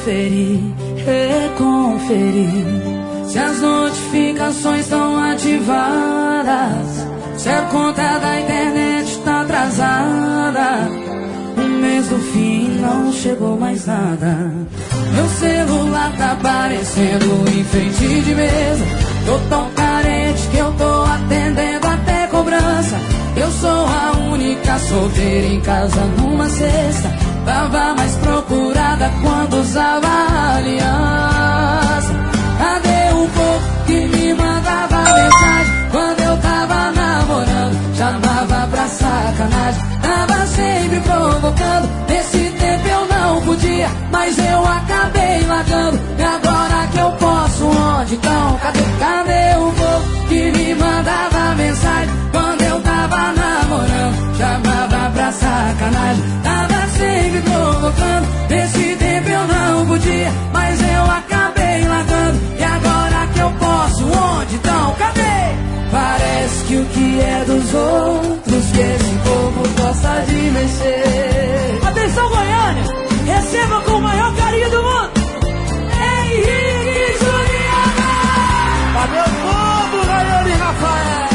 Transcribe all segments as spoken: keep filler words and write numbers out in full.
conferir, reconferir se as notificações estão ativadas, se a conta da internet está atrasada. O mês do fim não chegou mais nada. Meu celular tá parecendo enfeite de mesa. Tô tão carente que eu tô atendendo até cobrança. Eu sou a única solteira em casa numa sexta. Tava mais procurada quando usava aliança. Cadê o povo que me mandava mensagem quando eu tava namorando? Chamava pra sacanagem, tava sempre provocando. Nesse tempo eu não podia, mas eu acabei largando. E agora que eu posso, onde então? Cadê, cadê o povo que me mandava mensagem quando eu tava namorando? Chamava pra sacanagem, tava sempre provocando. Nesse tempo eu não podia, mas eu acabei largando. E agora que eu posso, onde então? Cadê? Parece que o que é dos outros, que esse povo gosta de mexer. Atenção, Goiânia, receba com o maior carinho do mundo Henrique e Juliana. Pra meu povo, Goiânia e Rafael.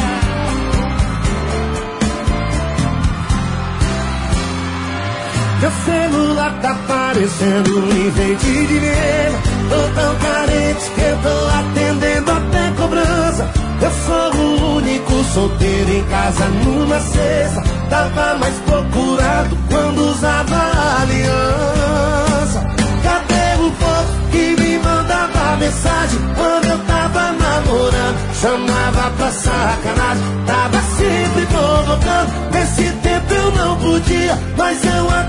Meu celular tá parecendo um enfeite de mesa. Tô tão carente que eu tô atendendo até cobrança. Eu sou o único solteiro em casa numa sexta. Tava mais procurado quando usava aliança. Cadê o povo que me mandava mensagem quando eu tava namorando? Chamava pra sacanagem, tava sempre provocando. Nesse tempo eu não podia, mas eu